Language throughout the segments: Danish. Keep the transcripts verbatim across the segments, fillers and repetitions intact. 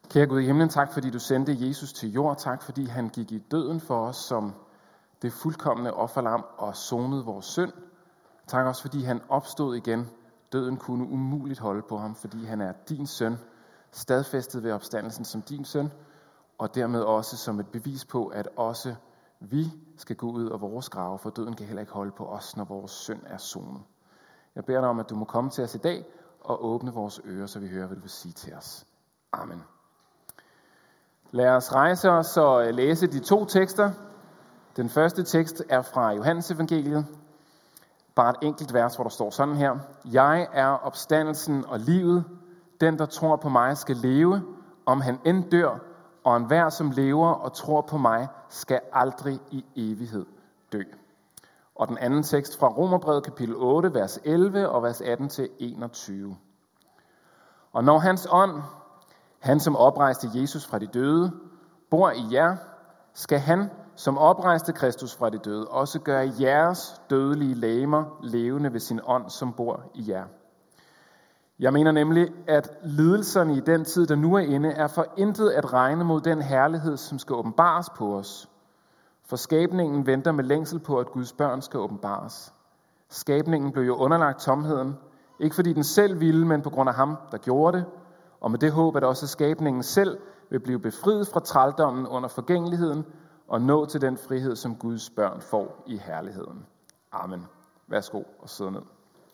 Kære Gud i himlen, tak fordi du sendte Jesus til jord. Tak fordi han gik i døden for os som det fuldkomne offerlam og sonede vores synd. Tak også fordi han opstod igen. Døden kunne umuligt holde på ham, fordi han er din søn, stadfæstet ved opstandelsen som din søn, og dermed også som et bevis på, at også vi skal gå ud af vores grave, for døden kan heller ikke holde på os, når vores synd er sonet. Jeg beder dig om, at du må komme til os i dag og åbne vores ører, så vi hører, hvad du vil sige til os. Amen. Lad os rejse os og læse de to tekster. Den første tekst er fra Johannes evangeliet. Bare et enkelt vers, hvor der står sådan her. Jeg er opstandelsen og livet. Den, der tror på mig, skal leve, om han end dør. Og enhver, som lever og tror på mig, skal aldrig i evighed dø. Og den anden tekst fra Romerbrevet kapitel otte, vers elleve og vers atten til enogtyve. Og når hans ånd, han som oprejste Jesus fra de døde, bor i jer, skal han, som oprejste Kristus fra de døde, også gøre jeres dødelige legemer levende ved sin ånd, som bor i jer. Jeg mener nemlig, at lidelserne i den tid, der nu er inde, er for intet at regne mod den herlighed, som skal åbenbares på os. For skabningen venter med længsel på, at Guds børn skal åbenbares. Skabningen blev jo underlagt tomheden, ikke fordi den selv ville, men på grund af ham, der gjorde det, og med det håb, at også skabningen selv vil blive befriet fra trældommen under forgængeligheden og nå til den frihed, som Guds børn får i herligheden. Amen. Værsgo og sidde ned.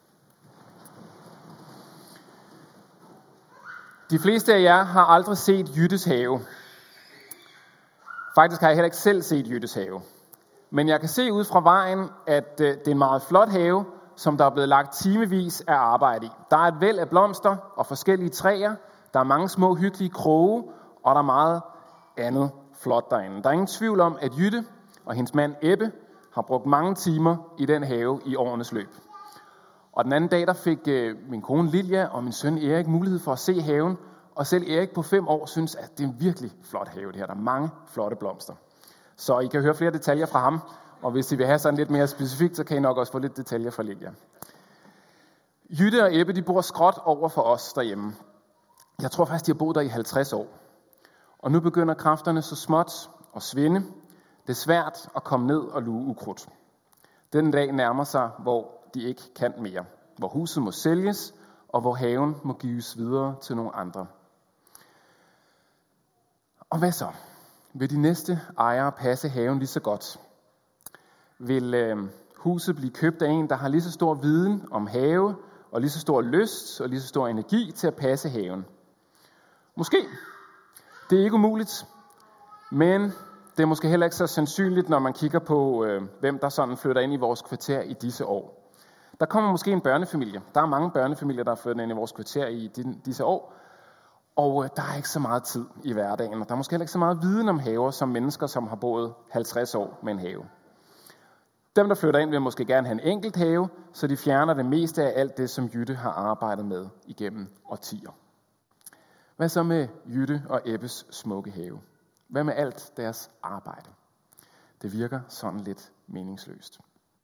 De fleste af jer har aldrig set Jyttes have. Faktisk har jeg heller ikke selv set Jyttes have. Men jeg kan se ud fra vejen, at det er en meget flot have, som der er blevet lagt timevis af arbejde i. Der er et væld af blomster og forskellige træer. Der er mange små hyggelige kroge, og der er meget andet flot derinde. Der er ingen tvivl om, at Jytte og hendes mand Ebbe har brugt mange timer i den have i årenes løb. Og den anden dag, der fik min kone Lilja og min søn Erik mulighed for at se haven. Og selv Erik på fem år synes, at det er en virkelig flot have det her. Der er mange flotte blomster. Så I kan høre flere detaljer fra ham. Og hvis I vil have sådan lidt mere specifikt, så kan I nok også få lidt detaljer fra Lilja. Jytte og Ebbe, de bor skråt over for os derhjemme. Jeg tror faktisk, de har boet der i halvtreds år. Og nu begynder kræfterne så småt at svinde. Det er svært at komme ned og luge ukrudt. Den dag nærmer sig, hvor de ikke kan mere. Hvor huset må sælges, og hvor haven må gives videre til nogle andre. Og hvad så? Vil de næste ejere passe haven lige så godt? Vil øh, huset blive købt af en, der har lige så stor viden om have, og lige så stor lyst, og lige så stor energi til at passe haven? Måske. Det er ikke umuligt, men det er måske heller ikke så sandsynligt, når man kigger på, øh, hvem der sådan flytter ind i vores kvarter i disse år. Der kommer måske en børnefamilie. Der er mange børnefamilier, der er flyttet ind i vores kvarter i disse år. Og øh, der er ikke så meget tid i hverdagen. Og der er måske heller ikke så meget viden om haver, som mennesker, som har boet halvtreds år med en have. Dem, der flytter ind, vil måske gerne have en enkelt have, så de fjerner det meste af alt det, som Jytte har arbejdet med igennem årtier. Hvad så med Jytte og Ebbes smukke have? Hvad med alt deres arbejde? Det virker sådan lidt meningsløst.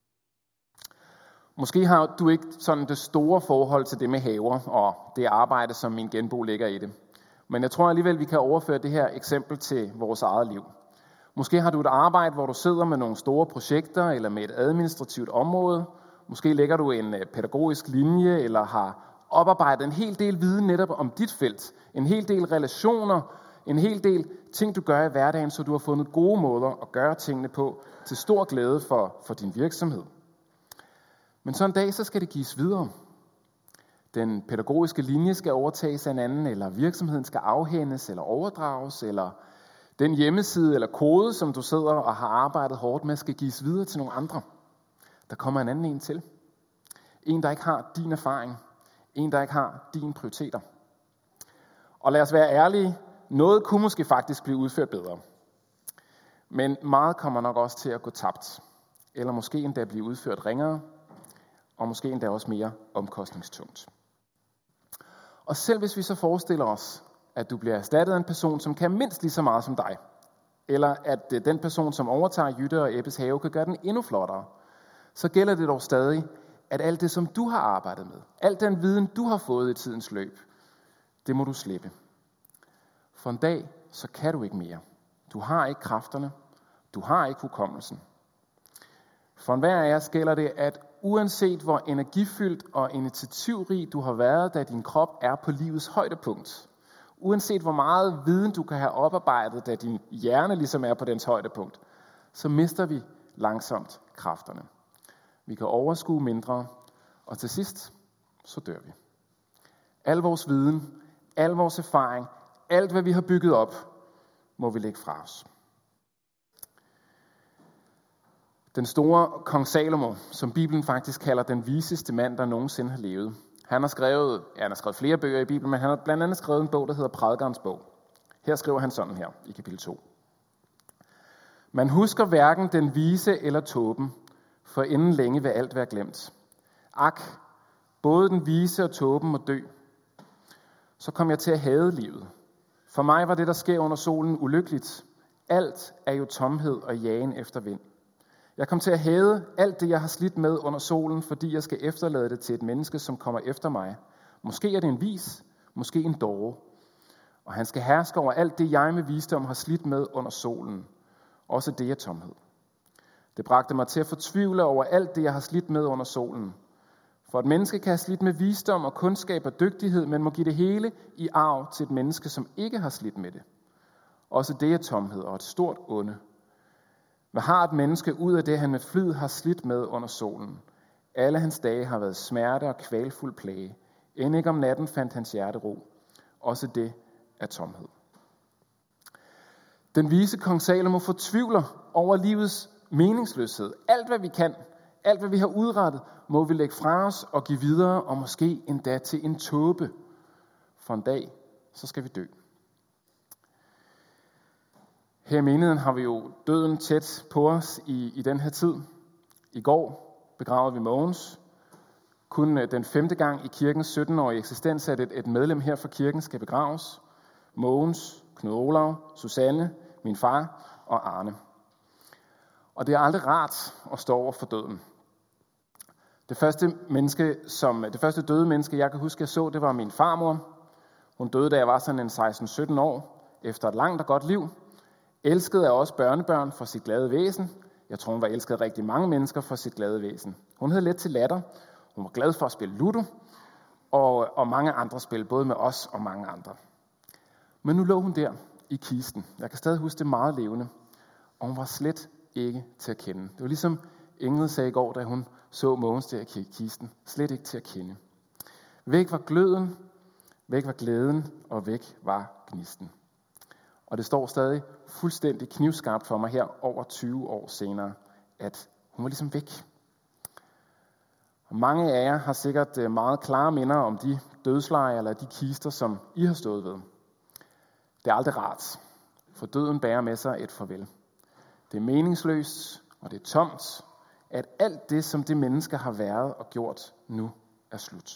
Måske har du ikke sådan det store forhold til det med haver og det arbejde, som min genbo lægger i det. Men jeg tror alligevel, vi kan overføre det her eksempel til vores eget liv. Måske har du et arbejde, hvor du sidder med nogle store projekter eller med et administrativt område. Måske lægger du en pædagogisk linje eller har oparbejdet en hel del viden netop om dit felt. En hel del relationer, en hel del ting, du gør i hverdagen, så du har fundet gode måder at gøre tingene på til stor glæde for, for din virksomhed. Men så en dag, så skal det gives videre. Den pædagogiske linje skal overtages af en anden, eller virksomheden skal afhændes eller overdrages, eller den hjemmeside eller kode, som du sidder og har arbejdet hårdt med, skal gives videre til nogle andre. Der kommer en anden en til. En, der ikke har din erfaring. En, der ikke har dine prioriteter. Og lad os være ærlige, noget kunne måske faktisk blive udført bedre. Men meget kommer nok også til at gå tabt. Eller måske endda blive udført ringere, og måske endda også mere omkostningstungt. Og selv hvis vi så forestiller os, at du bliver erstattet af en person, som kan mindst lige så meget som dig, eller at den person, som overtager Jytte og Ebbes have, kan gøre den endnu flottere, så gælder det dog stadig, at alt det, som du har arbejdet med, al den viden, du har fået i tidens løb, det må du slippe. For en dag, så kan du ikke mere. Du har ikke kræfterne. Du har ikke hukommelsen. For enhver af os gælder det, at uanset hvor energifyldt og initiativrig du har været, da din krop er på livets højdepunkt, uanset hvor meget viden du kan have oparbejdet, da din hjerne ligesom er på dens højdepunkt, så mister vi langsomt kræfterne. Vi kan overskue mindre, og til sidst, så dør vi. Al vores viden, al vores erfaring, alt hvad vi har bygget op, må vi lægge fra os. Den store kong Salomo, som Bibelen faktisk kalder den viseste mand, der nogensinde har levet. Han har skrevet, ja, han har skrevet flere bøger i Bibelen, men han har blandt andet skrevet en bog, der hedder Prædikerens bog. Her skriver han sådan her i kapitel to. Man husker hverken den vise eller tåben, for inden længe vil alt være glemt. Ak, både den vise og tåben må dø. Så kom jeg til at hade livet. For mig var det, der sker under solen, ulykkeligt. Alt er jo tomhed og jagen efter vind. Jeg kom til at hade alt det, jeg har slidt med under solen, fordi jeg skal efterlade det til et menneske, som kommer efter mig. Måske er det en vis, måske en dåre. Og han skal herske over alt det, jeg med visdom har slidt med under solen. Også det er tomhed. Det bragte mig til at fortvivle over alt det, jeg har slidt med under solen. For et menneske kan have slidt med visdom og kundskab og dygtighed, men må give det hele i arv til et menneske, som ikke har slidt med det. Også det er tomhed og et stort onde. Hvad har et menneske ud af det, han med flid har slidt med under solen? Alle hans dage har været smerte og kvalfuld plage. End ikke om natten fandt hans hjerte ro. Også det er tomhed. Den vise kong Salomo fortvivler over livets meningsløshed. Alt hvad vi kan, alt hvad vi har udrettet, må vi lægge fra os og give videre, og måske endda til en tåbe. For en dag, så skal vi dø. Her i menigheden har vi jo døden tæt på os i, i den her tid. I går begravede vi Mogens. Kun den femte gang i kirkens sytten-årige eksistens, at et, et medlem her fra kirken skal begraves. Mogens, Knud Olav, Susanne, min far og Arne. Og det er aldrig rart at stå over for døden. Det første, menneske, som, det første døde menneske, jeg kan huske, jeg så, det var min farmor. Hun døde, da jeg var sådan en seksten sytten år, efter et langt og godt liv. Elskede af os børnebørn for sit glade væsen. Jeg tror, hun var elsket af rigtig mange mennesker for sit glade væsen. Hun havde let til latter. Hun var glad for at spille ludo. Og, og mange andre spil, både med os og mange andre. Men nu lå hun der i kisten. Jeg kan stadig huske det meget levende. Og hun var slet ikke til at kende. Det var ligesom Ingrid sagde i går, da hun så Mogens der i kisten. Slet ikke til at kende. Væk var gløden, væk var glæden, og væk var gnisten. Og det står stadig fuldstændig knivskarpt for mig her over tyve år senere, at hun var ligesom væk. Og mange af jer har sikkert meget klare minder om de dødsleje eller de kister, som I har stået ved. Det er aldrig rart, for døden bærer med sig et farvel. Det er meningsløst, og det er tomt, at alt det, som det menneske har været og gjort, nu er slut.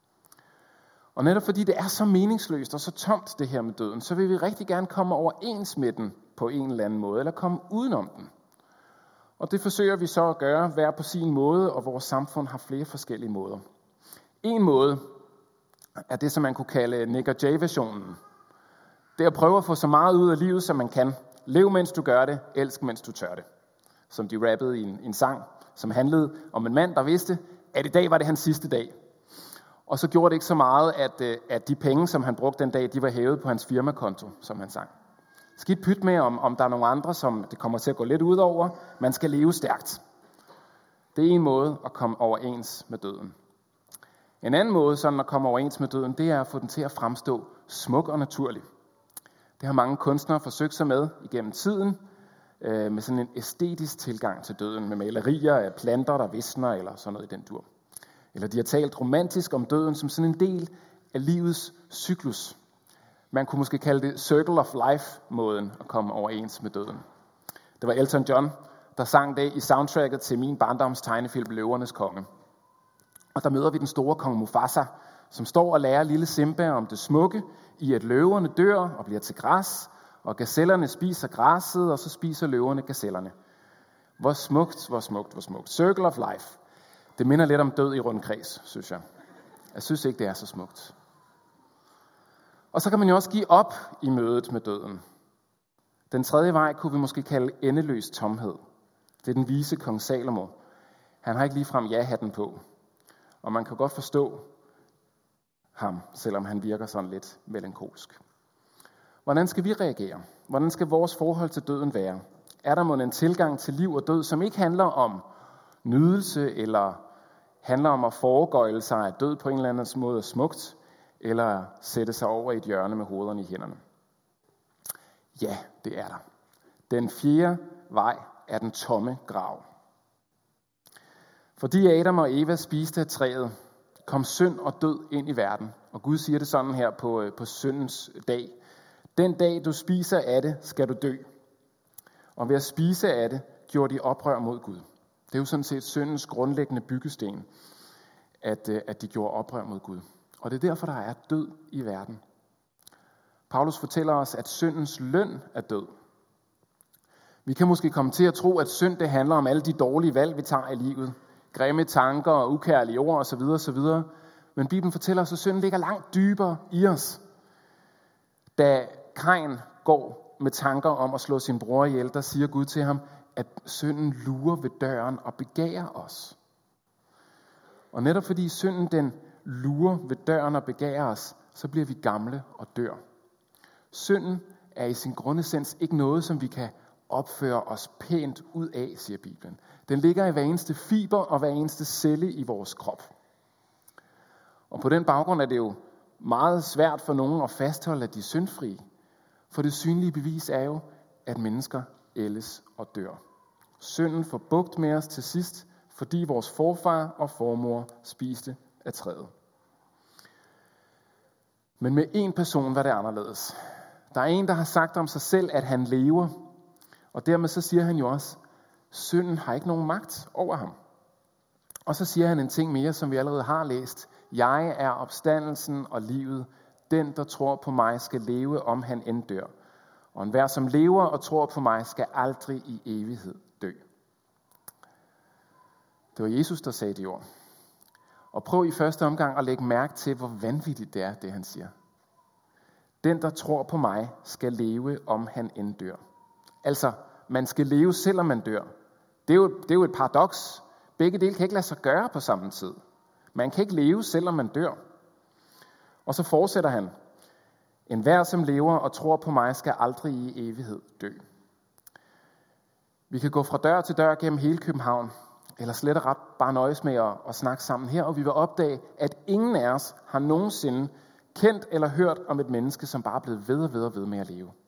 Og netop fordi det er så meningsløst og så tomt det her med døden, så vil vi rigtig gerne komme overens med den på en eller anden måde, eller komme udenom den. Og det forsøger vi så at gøre hver på sin måde, og vores samfund har flere forskellige måder. En måde er det, som man kunne kalde Nick og Jay-versionen. Det er at prøve at få så meget ud af livet, som man kan. Lev, mens du gør det. Elsk, mens du tør det. Som de rappede i en, en sang, som handlede om en mand, der vidste, at i dag var det hans sidste dag. Og så gjorde det ikke så meget, at, at de penge, som han brugte den dag, de var hævet på hans firmakonto, som han sang. Skidt pyt med, om, om der er nogle andre, som det kommer til at gå lidt ud over. Man skal leve stærkt. Det er en måde at komme overens med døden. En anden måde sådan at komme overens med døden, det er at få den til at fremstå smuk og naturlig. Det har mange kunstnere forsøgt sig med igennem tiden, øh, med sådan en æstetisk tilgang til døden, med malerier af planter, der visner, eller sådan noget i den dur. Eller de har talt romantisk om døden som sådan en del af livets cyklus. Man kunne måske kalde det Circle of Life-måden at komme overens med døden. Det var Elton John, der sang det i soundtracket til min barndoms tegnefilm Løvernes Konge. Og der møder vi den store kong Mufasa, som står og lærer lille Simba om det smukke i, at løverne dør og bliver til græs, og gazellerne spiser græsset, og så spiser løverne gazellerne. Hvor smukt, hvor smukt, hvor smukt. Circle of Life. Det minder lidt om død i rundkreds, synes jeg. Jeg synes ikke, det er så smukt. Og så kan man jo også give op i mødet med døden. Den tredje vej kunne vi måske kalde endeløs tomhed. Det er den vise kong Salomo. Han har ikke ligefrem ja-hatten på. Og man kan godt forstå ham, selvom han virker sådan lidt melankolsk. Hvordan skal vi reagere? Hvordan skal vores forhold til døden være? Er der mon en tilgang til liv og død, som ikke handler om nydelse, eller handler om at foregøjle sig, at død på en eller anden måde er smukt, eller sætte sig over i et hjørne med hovederne i hænderne? Ja, det er der. Den fjerde vej er den tomme grav. Fordi Adam og Eva spiste af træet, kom synd og død ind i verden. Og Gud siger det sådan her på, på syndens dag. Den dag du spiser af det, skal du dø. Og ved at spise af det, gjorde de oprør mod Gud. Det er jo sådan set syndens grundlæggende byggesten, at, at de gjorde oprør mod Gud. Og det er derfor, der er død i verden. Paulus fortæller os, at syndens løn er død. Vi kan måske komme til at tro, at synd det handler om alle de dårlige valg, vi tager i livet. Grimme tanker og ukærlige ord osv. osv. Men Bibelen fortæller os, at synden ligger langt dybere i os. Da Kain går med tanker om at slå sin bror ihjel, der siger Gud til ham, at synden lurer ved døren og begærer os. Og netop fordi synden den lurer ved døren og begærer os, så bliver vi gamle og dør. Synden er i sin grundessens ikke noget, som vi kan opføre os pænt ud af, siger Bibelen. Den ligger i hver eneste fiber og hver eneste celle i vores krop. Og på den baggrund er det jo meget svært for nogen at fastholde, at de er syndfrie. For det synlige bevis er jo, at mennesker ældes og dør. Synden får bugt med os til sidst, fordi vores forfar og formor spiste af træet. Men med en person var det anderledes. Der er en, der har sagt om sig selv, at han lever. Og dermed så siger han jo også, synden har ikke nogen magt over ham. Og så siger han en ting mere, som vi allerede har læst. Jeg er opstandelsen og livet. Den, der tror på mig, skal leve, om han end dør. Og enhver, som lever og tror på mig, skal aldrig i evighed dø. Det var Jesus, der sagde de ord. Og prøv i første omgang at lægge mærke til, hvor vanvittigt det er, det han siger. Den, der tror på mig, skal leve, om han end dør. Altså, man skal leve, selvom man dør. Det er jo, det er jo et paradoks. Begge dele kan ikke lade sig gøre på samme tid. Man kan ikke leve, selvom man dør. Og så fortsætter han. Enhver, som lever og tror på mig, skal aldrig i evighed dø. Vi kan gå fra dør til dør gennem hele København, eller slet og ret bare nøjes med at, at snakke sammen her, og vi vil opdage, at ingen af os har nogensinde kendt eller hørt om et menneske, som bare er blevet ved og ved og ved med at leve.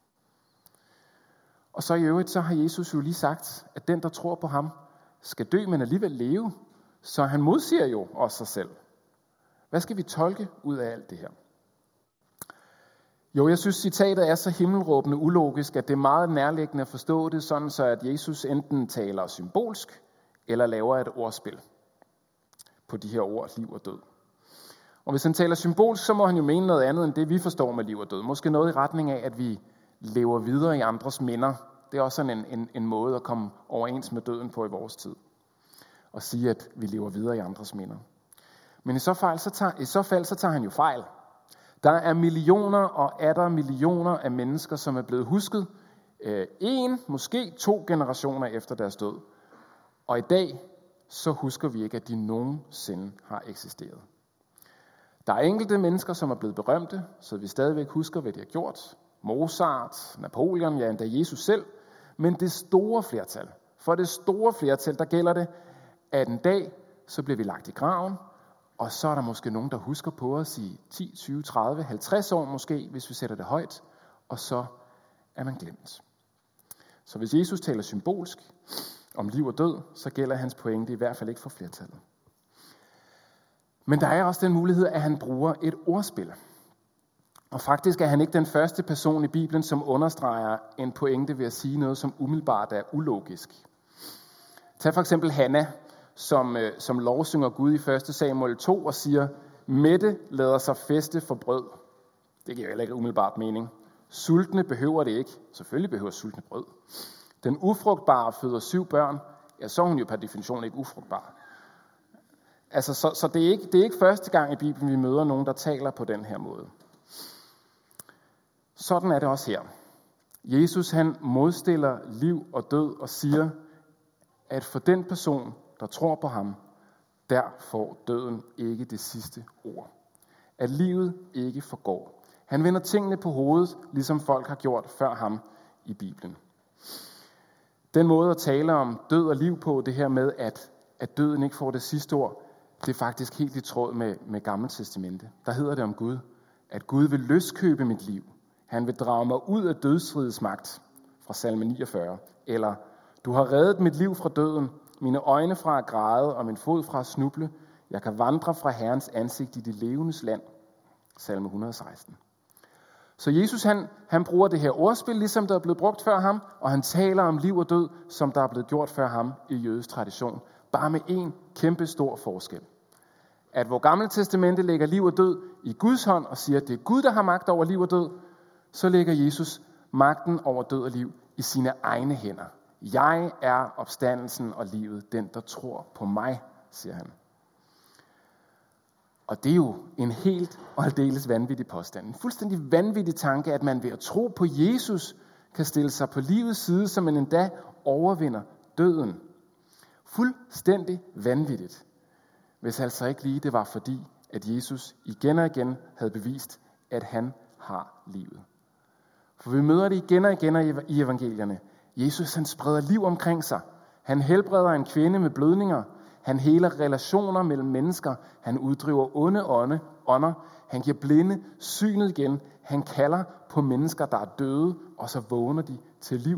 Og så i øvrigt, så har Jesus jo lige sagt, at den, der tror på ham, skal dø, men alligevel leve. Så han modsiger jo også sig selv. Hvad skal vi tolke ud af alt det her? Jo, jeg synes, citatet er så himmelråbende ulogisk, at det er meget nærliggende at forstå det, sådan så at Jesus enten taler symbolsk, eller laver et ordspil på de her ord, liv og død. Og hvis han taler symbolsk, så må han jo mene noget andet end det, vi forstår med liv og død. Måske noget i retning af, at vi lever videre i andres minder. Det er også sådan en, en, en måde at komme overens med døden på i vores tid. Og sige, at vi lever videre i andres minder. Men i så fald, så tager, i så fald, så tager han jo fejl. Der er millioner og atter millioner af mennesker, som er blevet husket øh, en, måske to generationer efter deres død. Og i dag, så husker vi ikke, at de nogensinde har eksisteret. Der er enkelte mennesker, som er blevet berømte, så vi stadigvæk husker, hvad de har gjort. Mozart, Napoleon, ja endda Jesus selv. Men det store flertal, for det store flertal, der gælder det, at en dag, så bliver vi lagt i graven, og så er der måske nogen, der husker på os i ti, tyve, tredive, halvtreds år måske, hvis vi sætter det højt, og så er man glemt. Så hvis Jesus taler symbolsk om liv og død, så gælder hans pointe i hvert fald ikke for flertallet. Men der er også den mulighed, at han bruger et ordspil. Og faktisk er han ikke den første person i Bibelen, som understreger en pointe ved at sige noget, som umiddelbart er ulogisk. Tag for eksempel Hanna, som, som lovsynger Gud i første Samuel to og siger, Mætte lader sig feste for brød. Det giver heller ikke umiddelbart mening. Sultne behøver det ikke. Selvfølgelig behøver sultne brød. Den ufrugtbare føder syv børn. Ja, så er hun jo per definition ikke ufrugtbar. Altså, så, så det, er ikke, det er ikke første gang i Bibelen, vi møder nogen, der taler på den her måde. Sådan er det også her. Jesus han modstiller liv og død og siger, at for den person, der tror på ham, der får døden ikke det sidste ord. At livet ikke forgår. Han vender tingene på hovedet, ligesom folk har gjort før ham i Bibelen. Den måde at tale om død og liv på, det her med, at, at døden ikke får det sidste ord, det er faktisk helt i tråd med, med Gamle Testamente. Der hedder det om Gud, at Gud vil løskøbe mit liv. Han vil drage mig ud af dødsrigets magt, fra salme niogfyrre. Eller, du har reddet mit liv fra døden, mine øjne fra at græde og min fod fra at snuble. Jeg kan vandre fra Herrens ansigt i det levendes land, salme et hundrede og seksten. Så Jesus han, han bruger det her ordspil, ligesom der er blevet brugt før ham, og han taler om liv og død, som der er blevet gjort før ham i jødisk tradition. Bare med en kæmpe stor forskel. At hvor Gamle Testamente lægger liv og død i Guds hånd og siger, at det er Gud, der har magt over liv og død, så lægger Jesus magten over død og liv i sine egne hænder. Jeg er opstandelsen og livet, den der tror på mig, siger han. Og det er jo en helt og aldeles vanvittig påstand. En fuldstændig vanvittig tanke, at man ved at tro på Jesus kan stille sig på livets side, så man endda overvinder døden. Fuldstændig vanvittigt. Hvis altså ikke lige det var fordi, at Jesus igen og igen havde bevist, at han har livet. For vi møder det igen og igen i evangelierne. Jesus han spreder liv omkring sig. Han helbreder en kvinde med blødninger. Han heler relationer mellem mennesker. Han uddriver onde ånde, ånder. Han giver blinde synet igen. Han kalder på mennesker, der er døde, og så vågner de til liv.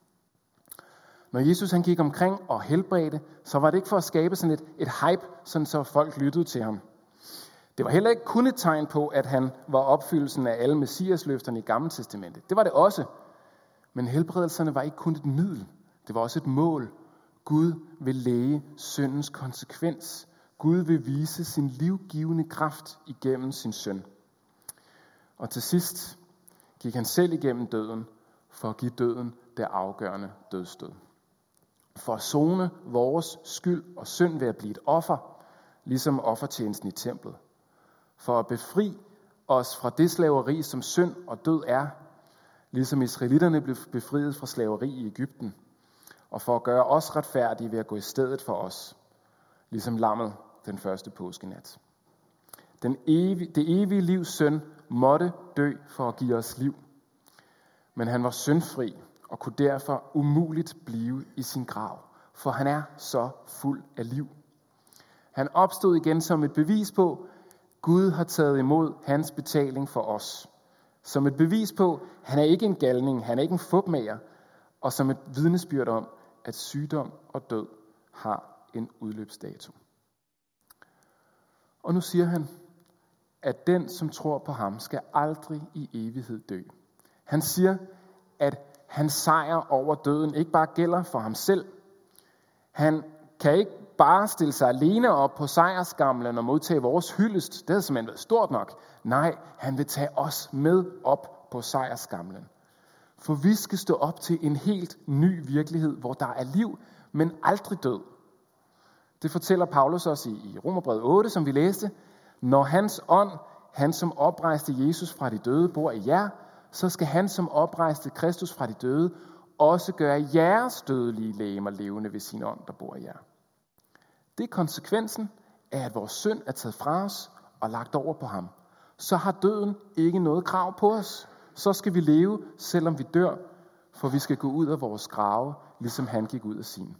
Når Jesus han gik omkring og helbredte, så var det ikke for at skabe sådan et, et hype, sådan så folk lyttede til ham. Det var heller ikke kun et tegn på, at han var opfyldelsen af alle messiasløfterne i Gamle Testamente. Det var det også. Men helbredelserne var ikke kun et middel. Det var også et mål. Gud vil læge syndens konsekvens. Gud vil vise sin livgivende kraft igennem sin søn. Og til sidst gik han selv igennem døden, for at give døden det afgørende dødsstød. For at sone vores skyld og synd ved at blive et offer, ligesom offertjenesten i templet. For at befri os fra det slaveri, som synd og død er, ligesom israelitterne blev befriet fra slaveri i Egypten. Og for at gøre os retfærdige ved at gå i stedet for os, ligesom lammet den første påskenat. Den evige, det evige livs søn måtte dø for at give os liv. Men han var syndfri og kunne derfor umuligt blive i sin grav, for han er så fuld af liv. Han opstod igen som et bevis på, at Gud har taget imod hans betaling for os. Som et bevis på, at han er ikke en galning, han er ikke en fupmager, og som et vidnesbyrd om, at sygdom og død har en udløbsdato. Og nu siger han, at den, som tror på ham, skal aldrig i evighed dø. Han siger, at hans sejr over døden ikke bare gælder for ham selv. Han kan ikke bare stille sig alene op på sejrskamlen og modtage vores hyldest. Det havde simpelthen været stort nok. Nej, han vil tage os med op på sejrskamlen. For vi skal stå op til en helt ny virkelighed, hvor der er liv, men aldrig død. Det fortæller Paulus os i, i Romerbrevet otte, som vi læste. Når hans ånd, han som oprejste Jesus fra de døde, bor i jer, så skal han som oprejste Kristus fra de døde, også gøre jeres dødelige legemer levende ved sin ånd, der bor i jer. Det er konsekvensen af, at vores synd er taget fra os og lagt over på ham. Så har døden ikke noget krav på os. Så skal vi leve, selvom vi dør, for vi skal gå ud af vores grave, ligesom han gik ud af sin.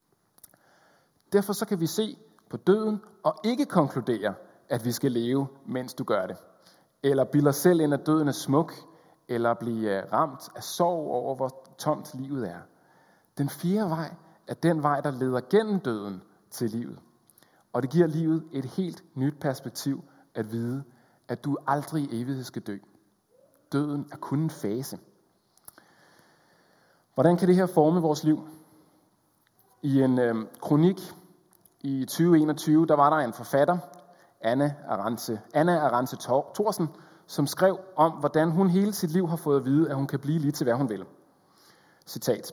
Derfor så kan vi se på døden og ikke konkludere, at vi skal leve, mens du gør det. Eller bilde os selv ind, at døden er smuk, eller blive ramt af sorg over, hvor tomt livet er. Den fjerde vej er den vej, der leder gennem døden til livet. Og det giver livet et helt nyt perspektiv at vide, at du aldrig i evighed skal dø. Døden er kun en fase. Hvordan kan det her forme vores liv? I en øh, kronik i tyve enogtyve, der var der en forfatter, Anna Arantse, Anna Arantse Thorsen, som skrev om, hvordan hun hele sit liv har fået at vide, at hun kan blive lige til, hvad hun vil. Citat.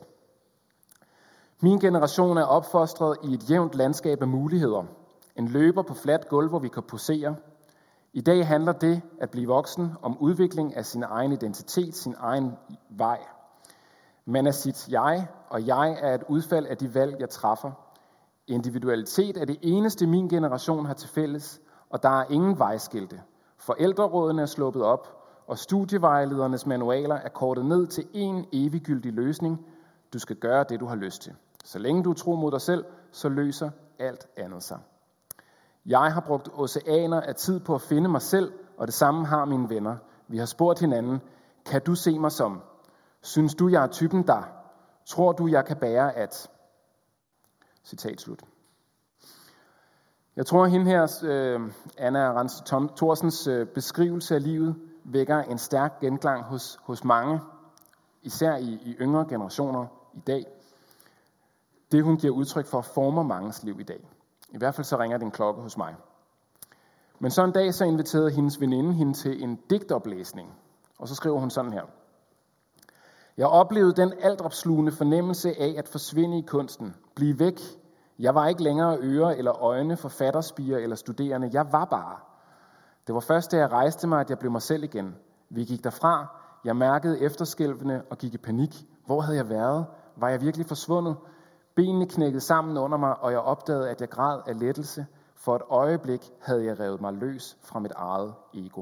Min generation er opfostret i et jævnt landskab af muligheder. En løber på fladt gulv, hvor vi kan posere. I dag handler det at blive voksen om udvikling af sin egen identitet, sin egen vej. Man er sit jeg, og jeg er et udfald af de valg, jeg træffer. Individualitet er det eneste, min generation har til fælles, og der er ingen vejskilte. Forældrerådene er sluppet op, og studievejledernes manualer er kortet ned til en eviggyldig løsning. Du skal gøre det, du har lyst til. Så længe du tror mod dig selv, så løser alt andet sig. Jeg har brugt oceaner af tid på at finde mig selv, og det samme har mine venner. Vi har spurgt hinanden, kan du se mig som? Synes du, jeg er typen der? Tror du, jeg kan bære at? Citat slut. Jeg tror, at hende her, øh, Anna Rance Thorsens øh, beskrivelse af livet, vækker en stærk genklang hos, hos mange, især i, i yngre generationer i dag. Det, hun giver udtryk for, former manges liv i dag. I hvert fald så ringer det en klokke hos mig. Men så en dag så inviterede hendes veninde hende til en digtoplæsning. Og så skriver hun sådan her. Jeg oplevede den altopslugende fornemmelse af at forsvinde i kunsten. Blive væk. Jeg var ikke længere øre eller øjne, forfatterspirer eller studerende. Jeg var bare. Det var først, da jeg rejste mig, at jeg blev mig selv igen. Vi gik derfra. Jeg mærkede efterskælvene og gik i panik. Hvor havde jeg været? Var jeg virkelig forsvundet? Benene knækkede sammen under mig, og jeg opdagede, at jeg græd af lettelse. For et øjeblik havde jeg revet mig løs fra mit eget ego.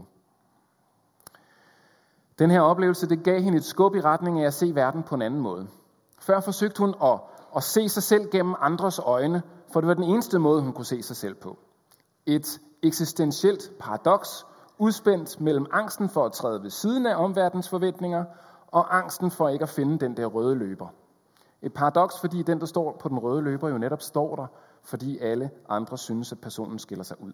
Den her oplevelse, det gav hende et skub i retning af at se verden på en anden måde. Før forsøgte hun at, at se sig selv gennem andres øjne, for det var den eneste måde, hun kunne se sig selv på. Et eksistentielt paradoks, udspændt mellem angsten for at træde ved siden af omverdens forventninger, og angsten for ikke at finde den der røde løber. Et paradoks, fordi den, der står på den røde løber, jo netop står der, fordi alle andre synes, at personen skiller sig ud.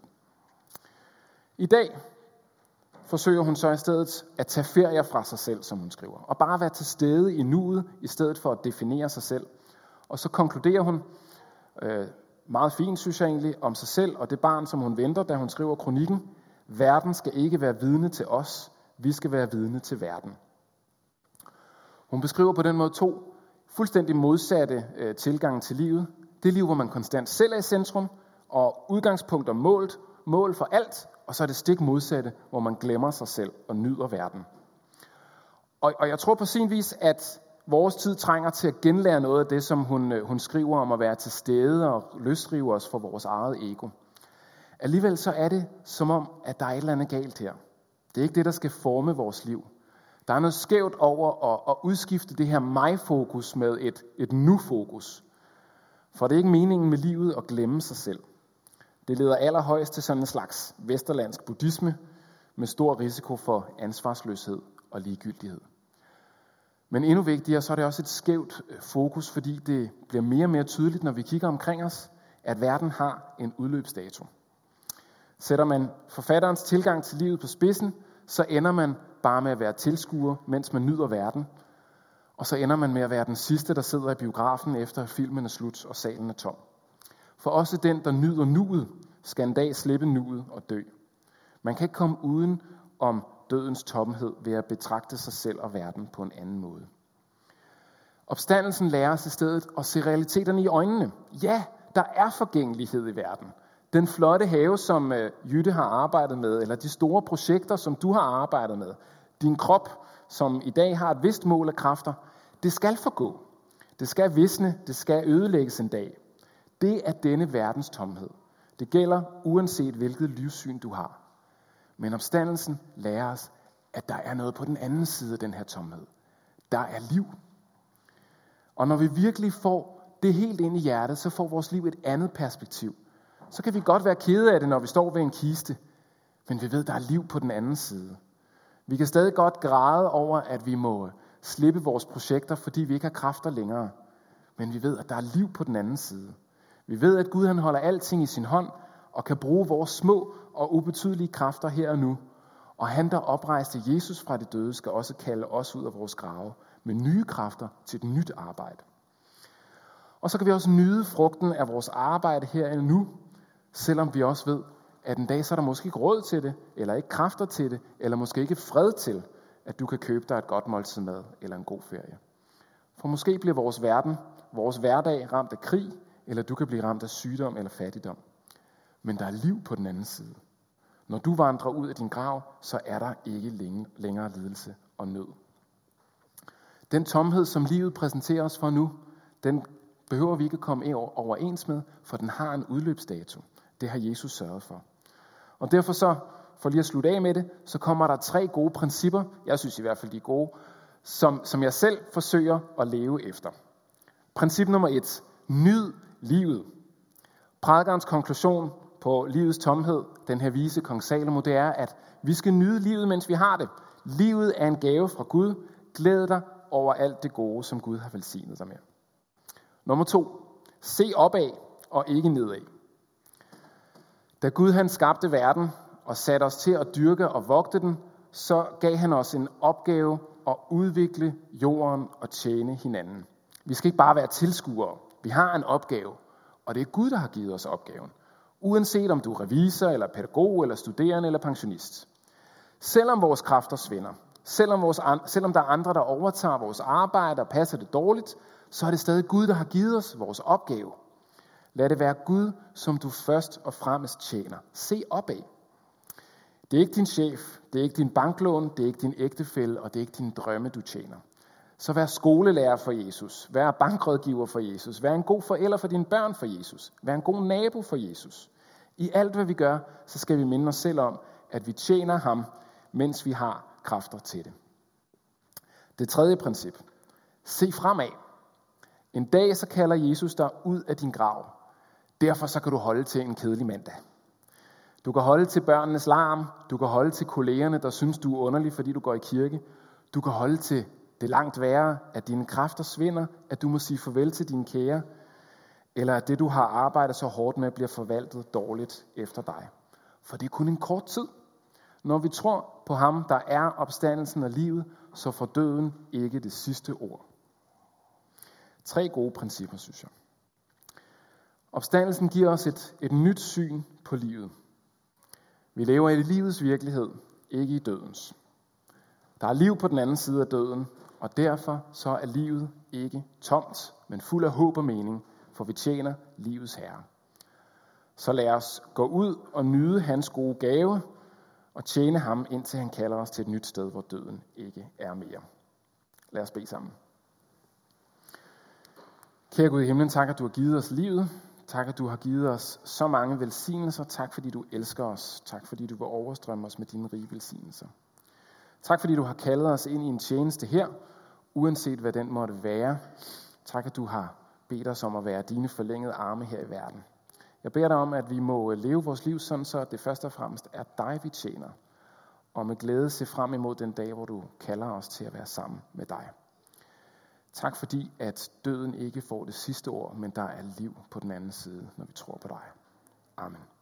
I dag forsøger hun så i stedet at tage ferier fra sig selv, som hun skriver, og bare være til stede i nuet, i stedet for at definere sig selv. Og så konkluderer hun, øh, meget fint synes jeg egentlig, om sig selv og det barn, som hun venter, da hun skriver kronikken, verden skal ikke være vidne til os, vi skal være vidne til verden. Hun beskriver på den måde to fuldstændig modsatte øh, tilgange til livet. Det liv, hvor man konstant selv er i centrum, og udgangspunkter målt, mål for alt, og så er det stik modsatte, hvor man glemmer sig selv og nyder verden. Og, og jeg tror på sin vis, at vores tid trænger til at genlære noget af det, som hun, hun skriver om at være til stede og løsrive os for vores eget ego. Alligevel så er det som om, at der er et eller andet galt her. Det er ikke det, der skal forme vores liv. Der er noget skævt over at, at udskifte det her mig-fokus med et, et nu-fokus. For det er ikke meningen med livet at glemme sig selv. Det leder allerhøjst til sådan en slags vesterlandsk buddhisme med stor risiko for ansvarsløshed og ligegyldighed. Men endnu vigtigere, så er det også et skævt fokus, fordi det bliver mere og mere tydeligt, når vi kigger omkring os, at verden har en udløbsdato. Sætter man forfatterens tilgang til livet på spidsen, så ender man bare med at være tilskuer, mens man nyder verden. Og så ender man med at være den sidste, der sidder i biografen, efter filmen er slut og salen er tom. For også den, der nyder nuet, skal en dag slippe nuet og dø. Man kan ikke komme uden om dødens tomhed ved at betragte sig selv og verden på en anden måde. Opstandelsen lærer os i stedet at se realiteterne i øjnene. Ja, der er forgængelighed i verden. Den flotte have, som Jytte har arbejdet med, eller de store projekter, som du har arbejdet med, din krop, som i dag har et vist mål af kræfter, det skal forgå. Det skal visne, det skal ødelægges en dag. Det er denne verdens tomhed. Det gælder uanset hvilket livssyn du har. Men opstandelsen lærer os, at der er noget på den anden side af den her tomhed. Der er liv. Og når vi virkelig får det helt ind i hjertet, så får vores liv et andet perspektiv. Så kan vi godt være kede af det, når vi står ved en kiste. Men vi ved, at der er liv på den anden side. Vi kan stadig godt græde over, at vi må slippe vores projekter, fordi vi ikke har kræfter længere. Men vi ved, at der er liv på den anden side. Vi ved, at Gud han holder alting i sin hånd, og kan bruge vores små og ubetydelige kræfter her og nu. Og han, der oprejste Jesus fra de døde, skal også kalde os ud af vores grave med nye kræfter til et nyt arbejde. Og så kan vi også nyde frugten af vores arbejde her og nu, selvom vi også ved, at en dag så er der måske ikke råd til det, eller ikke kræfter til det, eller måske ikke fred til, at du kan købe dig et godt måltid mad eller en god ferie. For måske bliver vores verden, vores hverdag ramt af krig, eller du kan blive ramt af sygdom eller fattigdom. Men der er liv på den anden side. Når du vandrer ud af din grav, så er der ikke længere lidelse og nød. Den tomhed, som livet præsenterer os for nu, den behøver vi ikke komme overens med, for den har en udløbsdato. Det har Jesus sørget for. Og derfor så, for lige at slutte af med det, så kommer der tre gode principper, jeg synes i hvert fald de er gode, som, som jeg selv forsøger at leve efter. Princip nummer et. Nyd livet. Prædikerens konklusion på livets tomhed, den her vise kong Salomo, det er, at vi skal nyde livet, mens vi har det. Livet er en gave fra Gud. Glæd dig over alt det gode, som Gud har velsignet dig med. Nummer to. Se opad og ikke nedad. Da Gud han skabte verden og satte os til at dyrke og vogte den, så gav han os en opgave at udvikle jorden og tjene hinanden. Vi skal ikke bare være tilskuere. Vi har en opgave, og det er Gud, der har givet os opgaven. Uanset om du er revisor, eller pædagog, eller studerende, eller pensionist. Selvom vores kræfter svinder, selvom, vores, selvom der er andre, der overtager vores arbejde og passer det dårligt, så er det stadig Gud, der har givet os vores opgave. Lad det være Gud, som du først og fremmest tjener. Se opad. Det er ikke din chef, det er ikke din banklån, det er ikke din ægtefælle, og det er ikke din drømme, du tjener. Så vær skolelærer for Jesus, vær bankrådgiver for Jesus, vær en god forælder for dine børn for Jesus, vær en god nabo for Jesus. I alt, hvad vi gør, så skal vi minde os selv om, at vi tjener ham, mens vi har kræfter til det. Det tredje princip. Se fremad. En dag så kalder Jesus dig ud af din grav. Derfor så kan du holde til en kedelig mandag. Du kan holde til børnenes larm. Du kan holde til kollegerne, der synes, du er underlig, fordi du går i kirke. Du kan holde til det langt værre, at dine kræfter svinder, at du må sige farvel til dine kære, eller at det, du har arbejdet så hårdt med, bliver forvaltet dårligt efter dig. For det er kun en kort tid. Når vi tror på ham, der er opstandelsen af livet, så får døden ikke det sidste ord. Tre gode principper, synes jeg. Opstandelsen giver os et, et nyt syn på livet. Vi lever i livets virkelighed, ikke i dødens. Der er liv på den anden side af døden, og derfor så er livet ikke tomt, men fuld af håb og mening, for vi tjener livets herre. Så lad os gå ud og nyde hans gode gave, og tjene ham, indtil han kalder os til et nyt sted, hvor døden ikke er mere. Lad os bede sammen. Kære Gud i himlen, tak at du har givet os livet. Tak at du har givet os så mange velsignelser. Tak fordi du elsker os. Tak fordi du vil overstrømme os med dine rige velsignelser. Tak fordi du har kaldet os ind i en tjeneste her, uanset hvad den måtte være. Tak at du har bedt os om at være dine forlængede arme her i verden. Jeg beder dig om, at vi må leve vores liv sådan, så det først og fremmest er dig, vi tjener. Og med glæde se frem imod den dag, hvor du kalder os til at være sammen med dig. Tak fordi, at døden ikke får det sidste ord, men der er liv på den anden side, når vi tror på dig. Amen.